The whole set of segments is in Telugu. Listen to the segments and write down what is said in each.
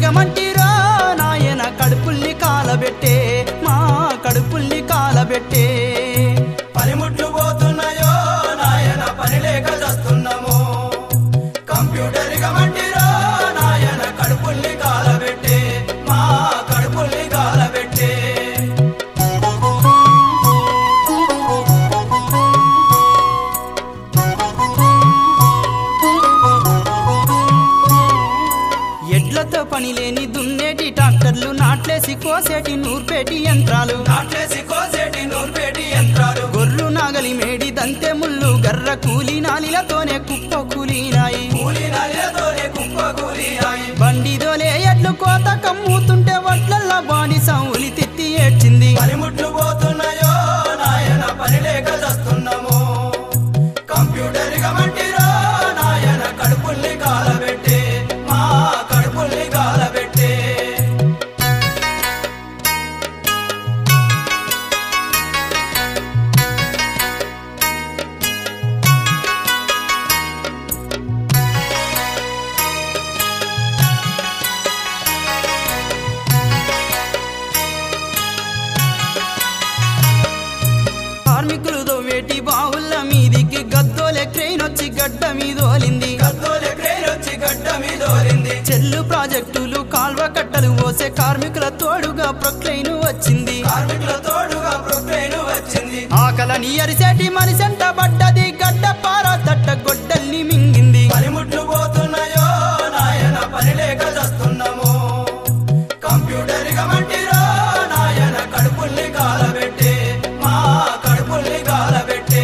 దిగమంటిరో నాయన కడుపుల్ని కాలబెట్టే మా కడుపుల్ని కాలబెట్టే పనిముట్లు పోతున్నాయో నాయన పని లేక చస్తున్నాము కంప్యూటర్ దిగమంటిరో నాయన కడుపుల్ని కాలబెట్టే మా కడుపుల్ని కాలబెట్టే ఎడ్లతో పని లేని దున్నేటి ట్రాక్టర్లు నాట్లేసి కోసేటి నూర్పేటి యంత్రాలు నాట్లేసి కోసేటి నూర్పేటి యంత్రాలు గొర్రు నాగలి మేడి దంతె ముళ్ళు గర్ర కూలి నాలిలతోనే కుప్ప కూలినాయి కూలి నల్లతోనే కుప్ప కూలినాయి బండిదోలే ఎడ్లు కోత కమ్ముతుంటే వడ్లల్లా బాడి సౌలి తిత్తి ఏడ్చింది పనిముట్లు పోతున్నాయో నాయన పని లేక చస్తున్నాము కంప్యూటర్ దిగమంటిరో నాయన కడుపుల్ని కాలబెట్టే మా కడుపుల్ని కాలబెట్టే కార్మికులు దోవేటి బావుల మీదికి గద్దోలే క్రెయిన్ వచ్చి గడ్డ మీదోలింది గద్దోలే క్రేన్ వచ్చి గడ్డ మీదోలింది చెల్లు ప్రాజెక్టులు కాల్వ కట్టలు పోసే కార్మికుల తోడుగా ప్రొక్లైన్ వచ్చింది కార్మికుల తోడుగా ప్రొక్లైన్ వచ్చింది ఆకలని అరిసేటి మనిషంట పడ్డది గడ్డ పారా తట్ట గొడ్డల్ని మింగింది పనిముట్లు పోతున్నాయో నాయన పని లేక చస్తున్నాము కంప్యూటర్ దిగమంటిరో నాయన కడుపుల్ని కాలబెట్టే మా కడుపుల్ని కాలబెట్టే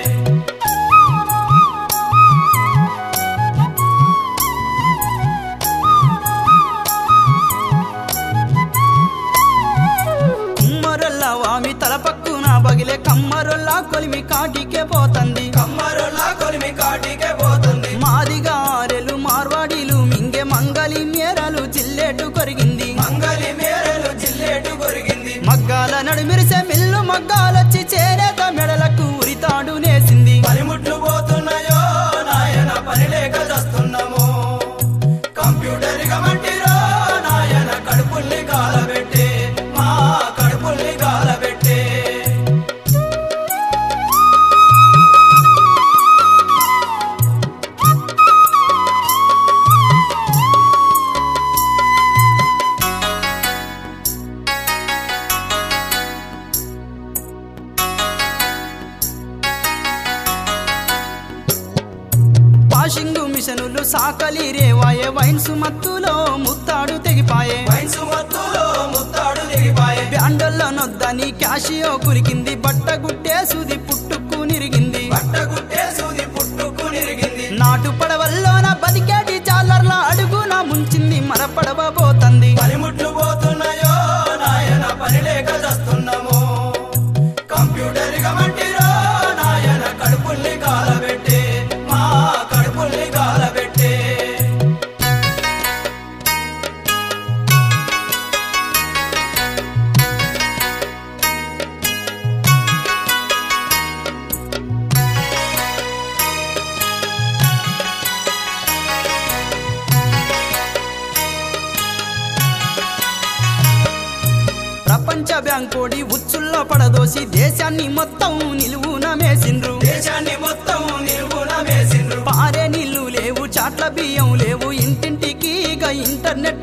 కుమ్మరొల్ల వామి తలపక్కున బగిలే కమ్మరొల్ల కొలిమి కాటికే పోతంది కమ్మరులా కొలిమి కాటికే పోతుంది మాదిగా ఆరెలు మార్వాడీలు మింగే మంగలి మేరలు జిల్లేటు కొరిగింది మంగలి మేరలు జిల్లేటు కొరిగింది మగ్గాల నడుమిరిసే మిల్లు మగ్గాలొచ్చి చేనేత మెడలకు ఉరితాడు నేసింది పనిముట్లు పోతున్నాయో నాయన పని లేక చస్తున్నాము కంప్యూటర్ దిగమంటిరో నాయన కడుపుల్ని కాలబెట్టే మా కడుపుల్ని కాలబెట్టే వాషింగ్ మిషనులు సాకలి రేవాయే వైన్స్ మత్తులో ముత్తాడు తెగిపాయే వయసు మత్తులో ముత్తాడు దిగిపాయే బ్యాండల్లో నొద్దని క్యాషియో కురికింది బట్ట గుట్టేసుది పుట్టుకు నిరిగింది బట్ట గుట్టేసుది పుట్టుకు నిరిగింది నాటు పడవల్లోన బతికేటి జాలర్ల అడుగున ముంచింది మరపడవ పోతంది పనిముట్లు పోతున్నాయో నాయన పని లేక చస్తున్నాము కంప్యూటర్ దిగమంటిరో నాయన కడుపుల్ని కాలబెట్టే మా కడుపుల్ని కాలబెట్టే ప్రపంచ బ్యాంకోడి ఉచ్చుల్లో పడదోసి దేశాన్ని మొత్తం నిలువున మేసిండ్రు దేశాన్ని మొత్తం నిలువున వేసిండ్రు పారే నీళ్లు లేవు చాట్ల బియ్యం లేవు ఇంటింటికి ఇక ఇంటర్నెట్